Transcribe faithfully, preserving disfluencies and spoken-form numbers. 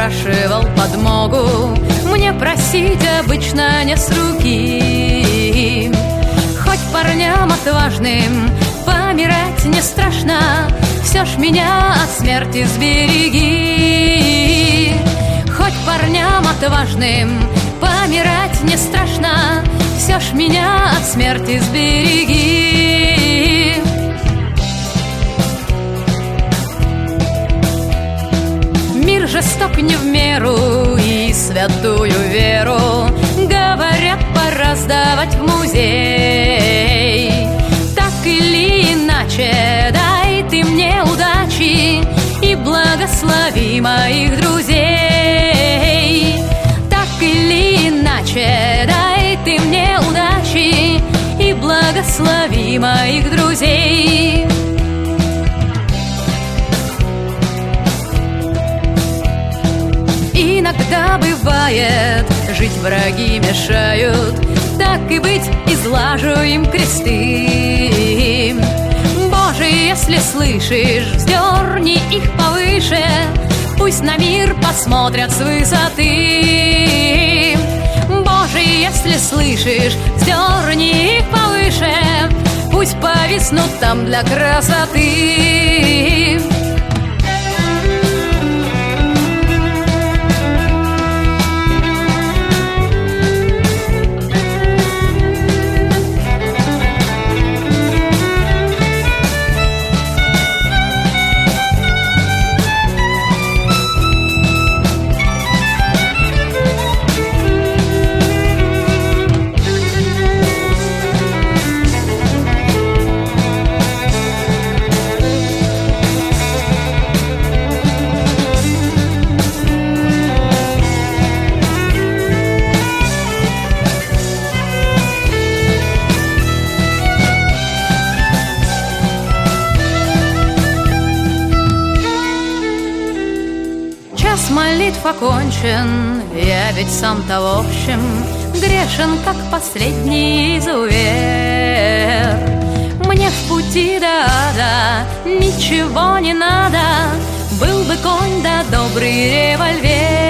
выпрашивал подмогу, мне просить обычно не с руки. Хоть парням отважным помирать не страшно, все ж меня от смерти сбереги. Хоть парням отважным помирать не страшно, все ж меня от смерти сбереги. Мир жесток не в меру, и святую веру, говорят, пора сдавать в музей. Так или иначе, дай ты мне удачи и благослови моих друзей. Так или иначе, дай ты мне удачи и благослови моих друзей. Иногда бывает, жить враги мешают, так и быть, излажу им кресты. Боже, если слышишь, вздерни их повыше, пусть на мир посмотрят с высоты. Боже, если слышишь, вздерни их повыше, пусть повиснут там для красоты. Молитв окончен, я ведь сам-то в общем грешен, как последний изувер. Мне в пути до ада ничего не надо, был бы конь да добрый револьвер.